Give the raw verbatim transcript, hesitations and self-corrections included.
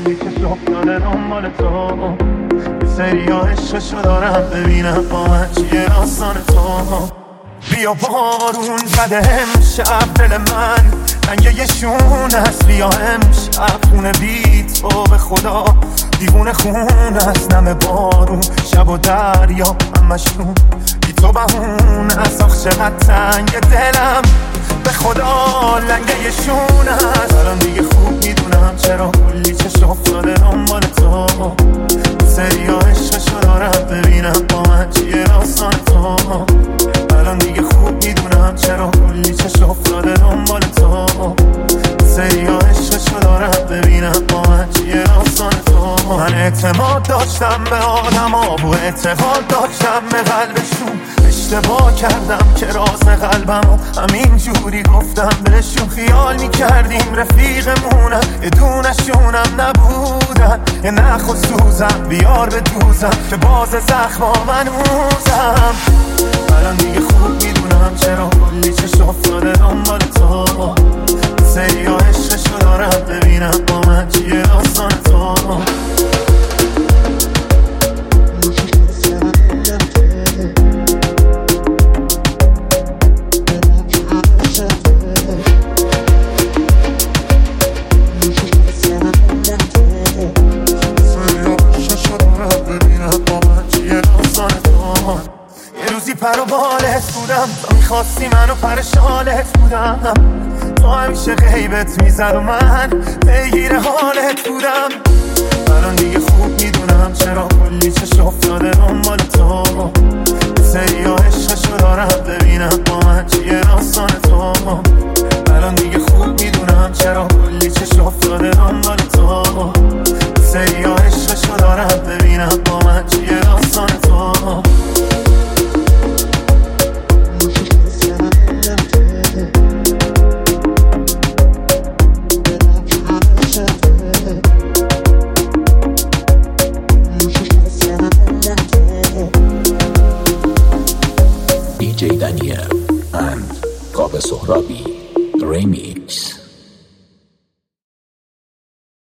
کلی که افتاده دنبال تو، یه سری ها عشقشو دارم ببینم با من چیه داستان تو. بیا بارون زده امشب دل من رنگ یه شون است، بیا امشب خونه بی تو به خدا دیوونه خون است. نم بارون شب و دریا همشون بی تو بهون است. آخ چقدر تنگ دلم به خدا لنگه یه شون است. الان دیگه خوب میدونم چرا کلی چشم افتاده دنبال تو، سری ها عشقشو دارم ببینم با من چیه داستان تو. الان دیگه خوب میدونم چرا کلی چشم افتاده دنبال تو، سری ها عشقشو دارم ببینم با من چیه داستان تو. من اعتماد داشتم به آدم ها و اعتقاد داشتم به قلبشون، اشتباه کردم که راز قلبم همین جوری گفتم بهشون. خیال میکردیم رفیقمونم یه دونشونم نبودن، یه نخ و سوزم بیار به دوزم که باز زخما من موزم. الان دیگه خوب میدونم چرا کلی چشم افتاده دنبال تو، سری ها عشقشو دارم ببینم با من چیه داستان تو. پر و بالت بودم، تو میخواستی منو پر شالت بودم، تو همیشه غیبت میزد و من پیگیر حالت بودم. الان دیگه خوب میدونم چرا کلی چشم افتاده دنبال تو، سری ها عشقشو دارم ببینم با من چیه داستان تو. الان دیگه خوب میدونم چرا کلی چشم افتاده دنبال تو، سری ها عشقشو دارم ببینم با من چیه داستان تو. دی جی Daniel and Kobe Sohrabi Remix.